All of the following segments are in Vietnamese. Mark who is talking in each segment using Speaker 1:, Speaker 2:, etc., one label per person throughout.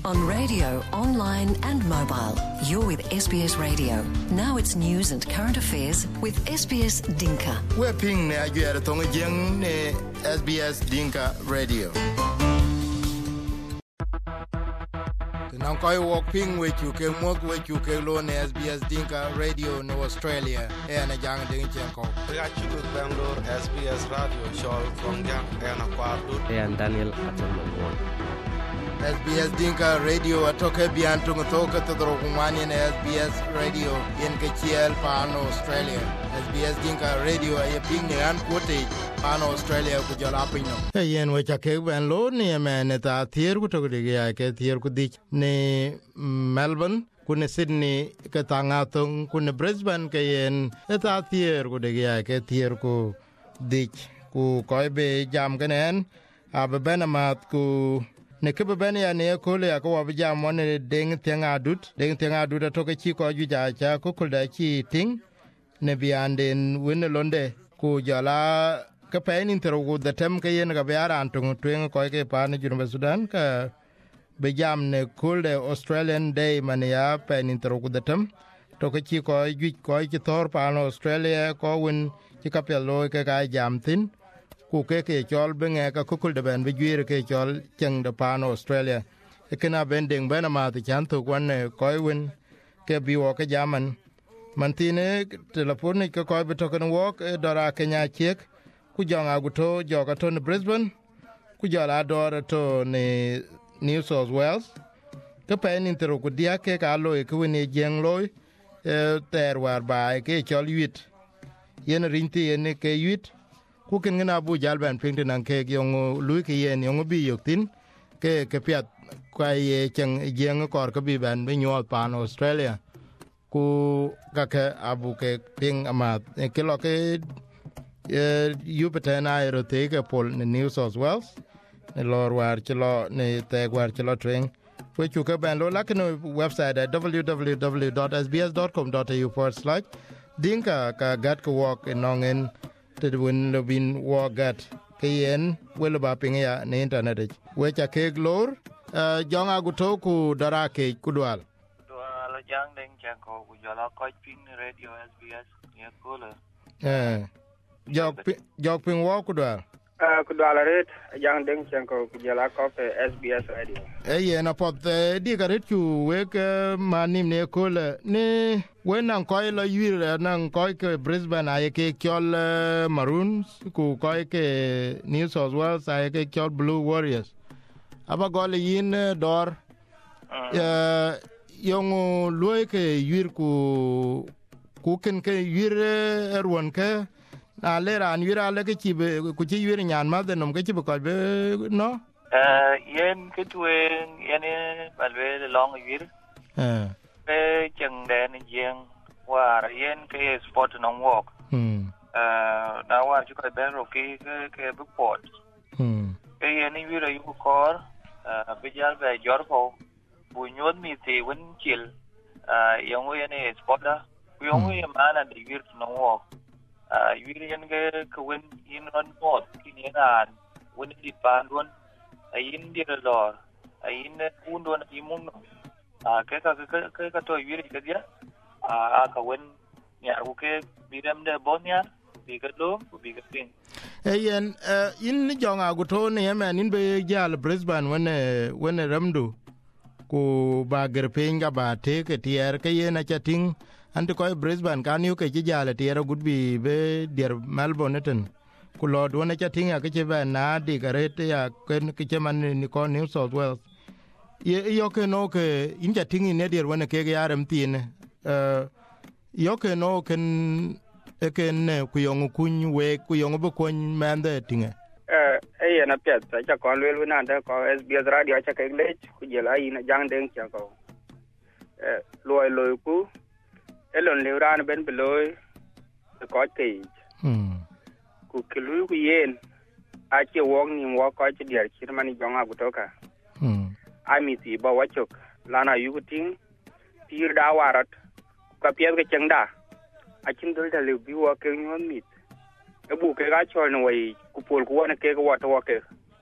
Speaker 1: on radio, online and mobile. You're with SBS Radio. Now it's news and current affairs with SBS Dinka.
Speaker 2: We're ping ne ajuera tonga jeng ne SBS Dinka Radio. Nang koi walk ping we chuke mok we chuke lo ne SBS Dinka Radio no Australia. Na jang ding chenko.
Speaker 3: Ya chuke Bangalore SBS Radio show from jang na kwadu.
Speaker 4: And Daniel Atomon.
Speaker 2: SBS Dinka Radio atoke bian tungo toka todoro kumani na SBS Radio yen kechiel pano Australia. SBS Dinka Radio ay ping ne an kote pano Australia ku jola pino. Yen we chake ban lo ne men ta thier ku to de ya ke thier ku dik ne Melbourne ku ne Sydney ke tanga tong ku ne Brisbane ke yen ta thier ku de ya ke thier ku dik ku koi be jam kenen abenamat ku ne ke bene ya ne ko le ko wa jam mon ding tenga dut to ke chi ko ju ja cha ko kul da chi ting ne bianden win londe ku jala ke pen intero ku da tem ke yen ga biara antung twen ko ke pa ne junu Sudan ka be jam ne kul de Australian Day man ya pen intero ku da tem to ke chi ko ju ko chi tor pa no Australia ko win chi ka pe lo ke ga jam tin ku ke chol benge ka kukul de ben bigire ke chol cheng de pan Australia ekena bending bena ma ti chan tu kwan ne koiwin ke biwo ke jaman mantine telefoni ke koi betoken walk dora Kenya chek ku jonga guto joga to ne Brisbane ku jala dora to ne New South Wales ke pen intero ku dia ke ka lo ke wini jeng loy ter war ba ke chol yit yen rinti yen ke yit ku ken ngana bu jalban ping nan ke yong lu ke yen yong bi yoktin ke piat kwa ye cheng jeng kor ke bi ban be nyol pan Australia ku ka ke abu ke ping ama ke lo ke Jupiter na erote ke pol ne New South Wales ne lor war chlo ne te war chlo tren ku chu ke ban lo la ke no website at www.sbs.com.au/dinka ka gat ko walk nongen te win lo bin wagat kien welo ba pinga ne internet we cha ke glor jonga guto ku darake kudwal
Speaker 5: jang deng cha ko ku jola ko pin radio SBS ne kola
Speaker 2: jok pin wa kudwal
Speaker 6: ret jang deng cha ko ku jola ko SBS radio
Speaker 2: na pot di garet ku we ke manim ne kola ne when koi la yir nan koi ke Brisbane ay ke kyol Maroons ku koi ke New South Wales ay ke kyol Blue Warriors aba gol yin dor yong loy ke yir ku ken ke yir erwon ke na le ran yir ale ke ci ku ci yir nyan ma de nom ke ci ko be no
Speaker 5: yen ke tuen yen balwe long yir ke cheng den jeng war yen ke sport non walk na war ju ka ben ro ke bukport ke yen ni wi yu kor be jal be jor ko bu nyot mi ti wen chil yong yen sport da yong yen mana de wir non walk wir yen ke wen in ron pot ki ni ran wen di pan don ayin di lor ayin un don imun ke ka to wir ke dia ka wen ya ku ke bidam de bonya bi ka lo bi ka pin
Speaker 2: yen in jonga guto ne yemen in be jal Brisbane when ramdu ku ba gerpenga ba te ke tier ke yena chating ante ko Brisbane kan yu ke jale tier gudbi be der Melbourne ten ku lod wona chating ya ke be na di garete ya ken ke man ni ko New South Wales yo ke no ke in chating ne der wona ke yaram tin yo ke no ken ku yong kun we ku yong bu kun mande tinga
Speaker 6: na pet cha ko lelu na da ko SBS radio cha ke le ku jela ina jang deng cha ko loy ku elon le ran ben beloy ko ke ku kilu ku yen a che wong ni wo ko che der chi mani jonga gutoka ami ti ba wachok lana yu ting tir da warat ka pye ke chengda a chin dul da le bi wo ke nyon mit e bu ke ga chol no wei ku pol ku wona ke wa to ke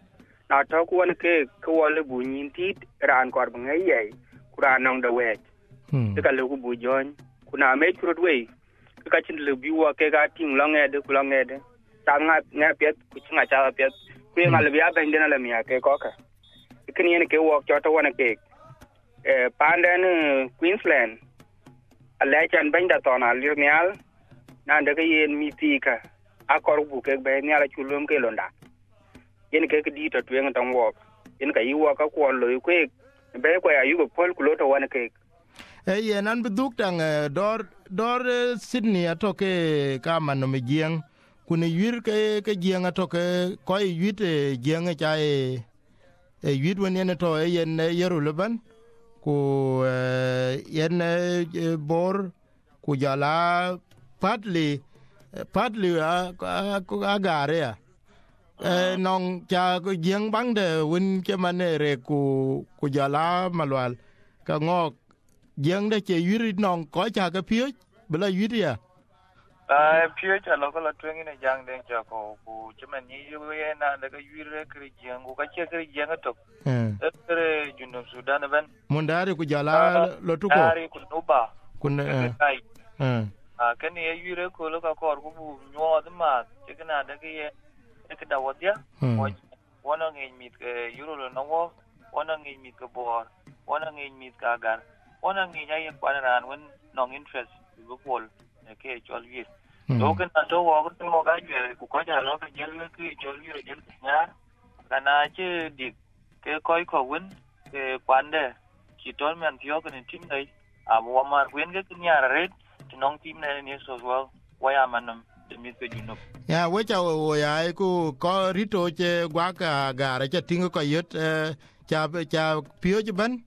Speaker 6: na to ku an ke ku le bu nyin tit ran kor bangai ye kuran nong da we ka le ku bu jon kuna me kurut we ka chin le bi wa ke ga ting long e de ku long e de ta nga pet ku chinga cha pet ku nga le bia ben de na le mi ke ko ka kini ne ke wo cho to wana ke pandan Queensland ale chan ben da to na lirnial na de ke yen mi ti ka akor bu ke be ni ala chulum ke londa yen ke di to twen tong wo yen ka yi wo ka ko lo ku be ko ya yu ko pol ku lo to wana ke
Speaker 2: yen an beduk tang dor Sydney atoke ka mano me gieng kuni yir ke gieng atoke ko yit gieng cha yit wen yen to yen yeru leban ku yen bor ku jala partly agare nong cha gieng bangde wen ke manere ku jala malwal ka ngok giang da che yuri nong ko cha ka pio bla yuri ya
Speaker 5: pio cha lo ko la twen ina jang den cha ko ku chman ni yu na da ka yuri kri giang ku ka che kri giang to kre junub Sudan ban
Speaker 2: mondare ku jala lo tu ko
Speaker 5: ari ku nuba
Speaker 2: kun
Speaker 5: kan ye yuri ko lo ka kor ku bu nyo da ma che kana da ke ye ke da wadia wona ngi mit ke yuro lo no wo wona ngi mit ke bor wona ngi mit ka gar ona ngi ya kwa ran wen nong interest bu pol ke chol yi do kan to wo ko mo ga ye ku ko ja lo ka jel ke chol yi jel nya kana che dik ke koi ko wen ke kwande ki tol men tio kan tim dai a mo ma wen ke nya red nong tim ne ni so well wa ya manam de mi ke juno
Speaker 2: ya we cha wo ya ku ko rito che gwa ka ga ra cha tingo ko yet cha pio je ban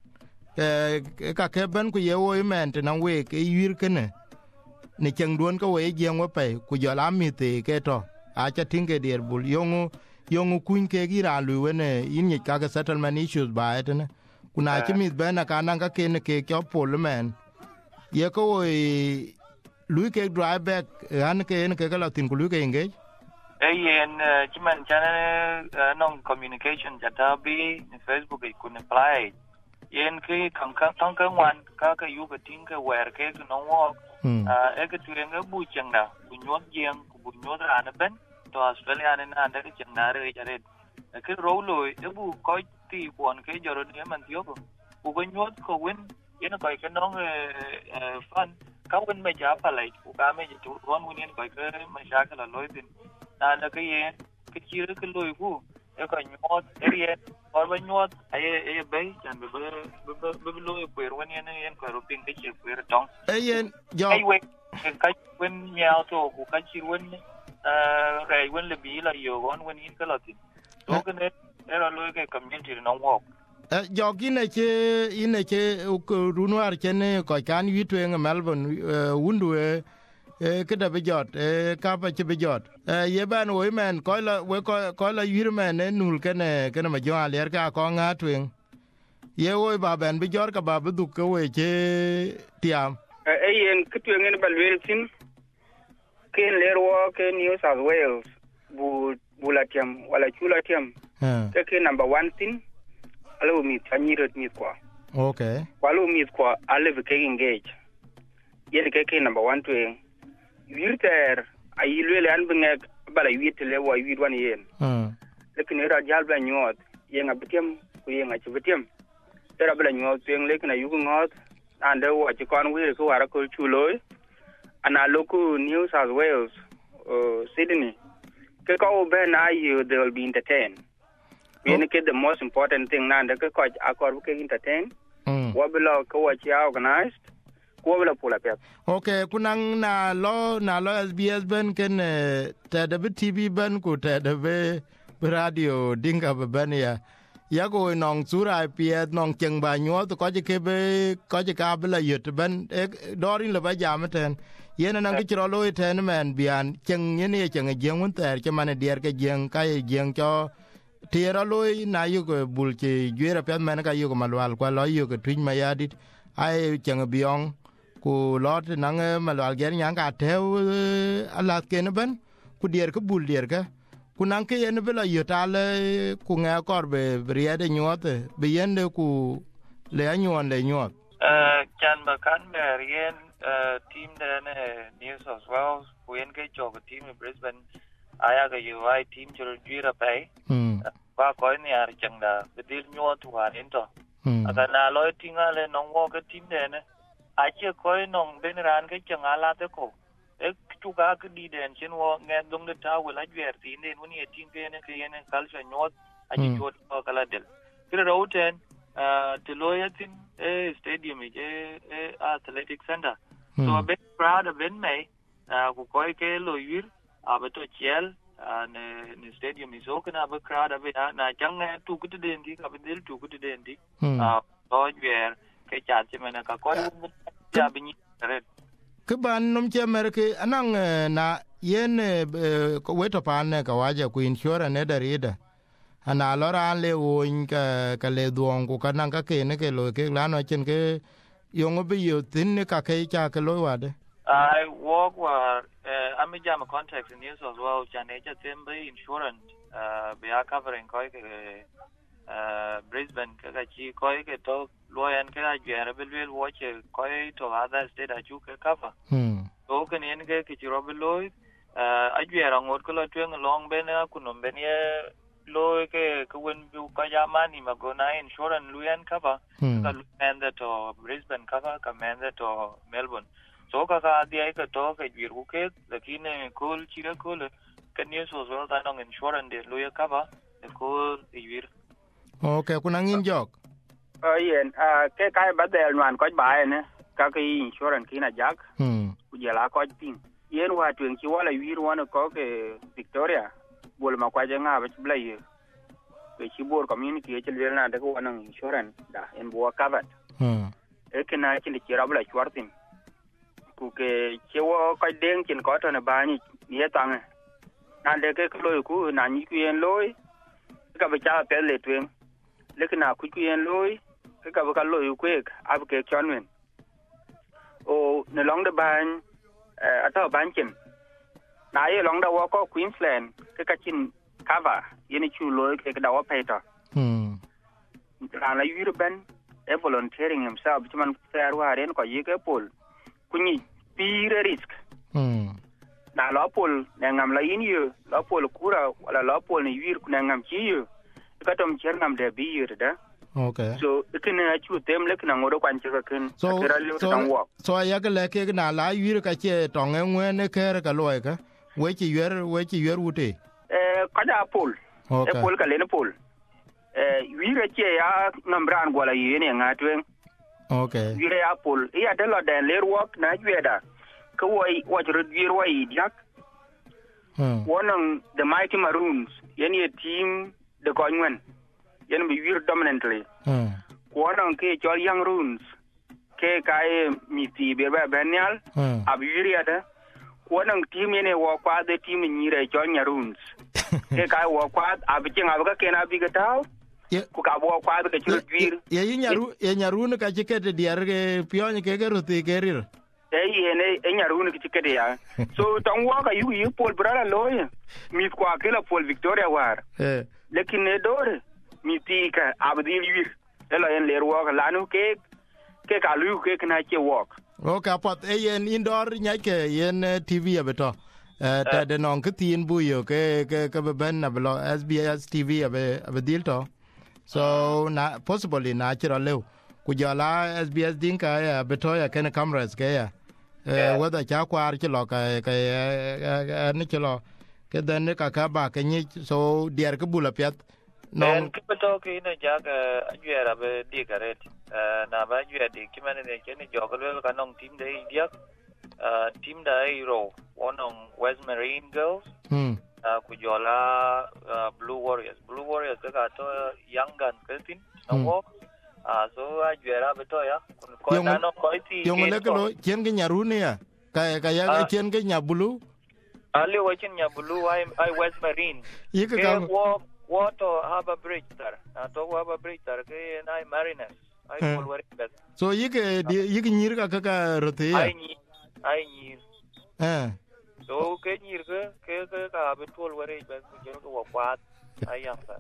Speaker 2: ka ke ban ku ye wo men te na we ke yir kene ni cheng duon ko we gieng wo pe ku jo la mi te ke to a cha tinge der bul yongu kun ke gira lu we ne yin ni ka settlement issues ba et ne ku na chi mi ben ka na ka ke ne ke ko pol men ye ko we lu ke drive back an ke ne ke ka la tin ku lu ke engage
Speaker 5: yen chiman chana non communication jata bi ni Facebook ku ne play yen ke tong ka wan ka yu ka ting ka wer ke no wo ke turen ga bu changa bu nyot jeng bu nyot ran ben to Australia ne na da ke changa re jare ke ro lo e bu ko ti pon ke joro ne man tio ko bu ko nyot ko wen yen ko ke no fan ka wen me ja pa lai ku ka me ju ron wen yen ko ke ma sha ka la loy tin na da ke yen ke chi re ke loy ku e ko nyot e or ba nyot ay bay chan be lo e wen yen ko ro ping ke che per tong
Speaker 2: yen jo
Speaker 5: ay we ka wen nyao to ku ka chi wen re wen le bi la yo gon wen in ka la tin to ke ne era lo ke community no wo
Speaker 2: jo ine che runwar chene ko kan yitwe ng Melbourne wundu ke da bejot ka pa che bejot ye ban wo men ko la yir men nul kene ma jo aler ka ko nga twen ye wo ba ben bejor ka ba bu ko we che tiam
Speaker 6: yen kitwe ngene balwel tin ken lerwo ke New South Wales bu la tiam wala chula tiam ke number 1 tin alo mi tanyirot mi kwa
Speaker 2: okay
Speaker 6: walo mi kwa ale ke engage yen ke number 1 twen wirter ayilwele an binga bala witle wa wirwan yen lekin era jal bla nyot yenga betiam ku yenga chibetiam era bla nyot pen lekin ayu ngot ande wa chi kon wir ku wara ko chuloy ana loku New South Wales Sydney ke ko be na you they will be entertained yen ke the most important thing na ande ke ko akor ke entertain wa bla ko wa chi organized kuwabla pula pet
Speaker 2: okay kunang na lo SBS ben ken ta da TV ben ku ta da be radio dinga ben ya go nong sura pie nong cheng ba nyo to ko ke be ko ka bla yut ben dorin le ba jam ten yen nang ki ro lo ten men bian cheng yen cheng jeng un ter che mane der ke jeng ka jeng cho tira lo na yu go bul che jera pet men ka yu go malwal kwa lo yu go twin ma yadit ai cheng biong ku lot nang malwal ger nyang ka tew alat ken ben ku der ka bul der ka kunang ke yen bela yotale ku nga kor be riede nyote be yende ku le anyon le nyot
Speaker 5: chan ba kan be yen team de New South Wales ku yen ke job team in Brisbane aya ga UI team chur jira pai ba ko ni ar changda be dil nyot wa into aga na lo tinga le nong wo ke team de ne a che ko nong ben ran ke changa la te ko ek tu ga ke di den chen wo nge dong de ta wala jwer ti ne woni tin ke ne ke yen culture nyot a ji chot ko kala del kire roten to loyatin stadium athletic center so a bit proud of in me ku ko ke loyir abato chiel ne stadium is open a bit proud of it na chang tu ku den di ka bedel tu ku den di to jwer ke cha che mena ka ko ja bi red
Speaker 2: ke ban nom che merke anang na yen ko weto pan ka waje ku insurance ne darida ana lora le won ka le duong ku kanang ka ke ne ke lo ke lano chen ke yong bi yo tin ka ke cha ke lo wade
Speaker 5: I work with I'm a jam contacts in New South Wales Janeja Timbe insurance we are covering ko ke Brisbane ka chi ko ke to loyan ka jere belwel watch ko to other state a chu ke cover to ken yen ke chi robeloy a jere ngot ko lo twen long ben ku no ben ye lo ke wen bu ka yamani magona insurance luyan cover ka luyan to Brisbane cover ka mende to Melbourne so ka dia ka to ke jir ku ke lakini kul chira kul kan New South Wales ta no insurance de luya cover ko jir
Speaker 2: okay kuna ngin jok
Speaker 6: yen ke kai badel man ko bae ne ka ke insurance kina jak ku jela ko pin yen wa tuen ki wala wir wana ko ke Victoria bol ma kwa jenga ba blay ke ci bor community e ci lena de ko wana insurance da en bo covered e kana ci ci rabla chwartin ku ke ci wo ko den kin ko to ne bani ye tang na de ke lo ku na ni ku yen loy ka ba cha pe le tuen le kana ku yen loy ka ba ka loy ku ab ke chonwen o ne long de ban ata ban kin na ye long da wo ko Queensland ke ka chin cover yeni chu loy ke da wo peter la yuru ben e volunteering himself man fair wa ren ko yike pol kunyi pire risk na lo pol ne ngam la yin yu lo pol kura wala lo pol ni yur kuna ngam chi yu ka tom cher ngam de bi yur da
Speaker 2: okay
Speaker 6: so ikene chu tem le kana ngodo kwan che ka ken
Speaker 2: so ya ga le ke na la yur ka che tong e ngwe ne ke ka loy ka we chi yer wuti
Speaker 6: ka da pol e pol ka le ne pol yur che ya ngambran gola yene ngatwen
Speaker 2: okay
Speaker 6: yur ya pol ya de lo den le work na jweda ko wai wajro yur wai yak wonang the Mighty Maroons yeni team de konwen yen bi wir dominantly wonang ke chol young runes ke kai mi ti be ba benyal ab yuria da wonang team yene wo kwa de team nyire chol nyaruns ke kai wo kwa ab chinga ba ke na bi ga taw ku ka bo kwa de chul wir
Speaker 2: ye nyaru ne ka chike de diar ke pion ke ruti ke rir
Speaker 6: yene nyaru ne chike de ya so tong wo ka yu pol brala loy mi kwa ke la pol Victoria war lekin ne dore mi ti ka abdil wir ela en ler wo ka lanu ke ka lu ke na che wok
Speaker 2: okay pot yen indoor nyake yen TV abeto ta de non ke tin buyo ke ben na blo SBS TV abe dilto so na possibly natural lew kujala SBS dinka ya beto ya ken cameras ke ya whether cha kwar chi lo ka ni chi lo ke den ka ba ke ni so dier ke bula pet
Speaker 5: non ke beto ke ina jaga ajera be digaret na ba ajera di kimane ne ke ni jogol ka non team de dia team da iro onong West Marine Girls kujola Blue Warriors ka to young gun ketin no so ajera beto ya ko na no ko ti
Speaker 2: yo le ko chen ke nyarune ya ka ya chen ke nyabulu
Speaker 5: ali wa chen nyabulu I West Marine
Speaker 2: ke
Speaker 5: Wato Harbour Bridge tar to Harbour Bridge tar ke nai Mariners ai polwari bet
Speaker 2: so yike nyir ka rote ya
Speaker 5: ai nyir so ke nyir ke ka be tol wore be je ko kwat ayam sa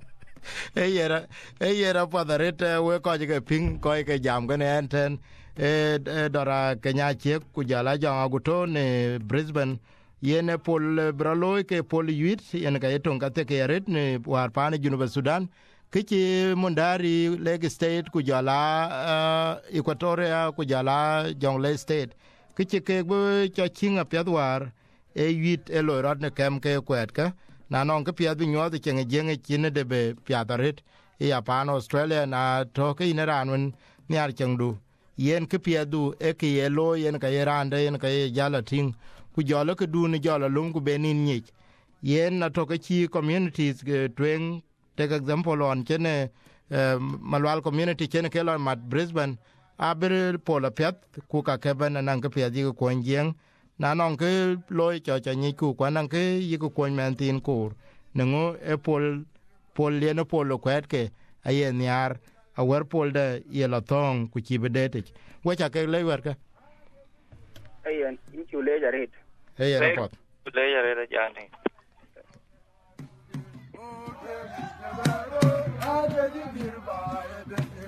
Speaker 2: yera padarete we ko ke ping ko ke jam gane enten dora Kenya che ku jala janga guto ne Brisbane yene pol braloy ke pol yuit yen ka yeton ka te ke ret ne war pane Junuba Sudan kichi Mondari Lake State ku jala Equatoria ku jala Jonglei State kichi ke bo cho chinga pyadwar yuit elorad ne kem ke kwet ka na non ke pyad nyo de chenge jenge chine de be pyadaret ya pan Australia na to ke inaranun nyar chengdu yen ke pyadu e ke yelo yen ka yerande yen ka jala ting ku jolo ke du ni jolo lum ku benin nyich yen na to ke chi communities ke twen take example on chene malwal community chene ke lon mat Brisbane aber pola pyat ku ka ke ben nan ke pyadi ko njeng na non ke loy cho nyi ku kwa nan ke yi ku kon men tin kur nango e pol le no polo kwet ke ayen yar a wer pol de ye la tong ku chi bedete we cha ke le wer ka
Speaker 6: ayen in chu le jaret
Speaker 2: pot
Speaker 5: le yare jani
Speaker 7: Oh,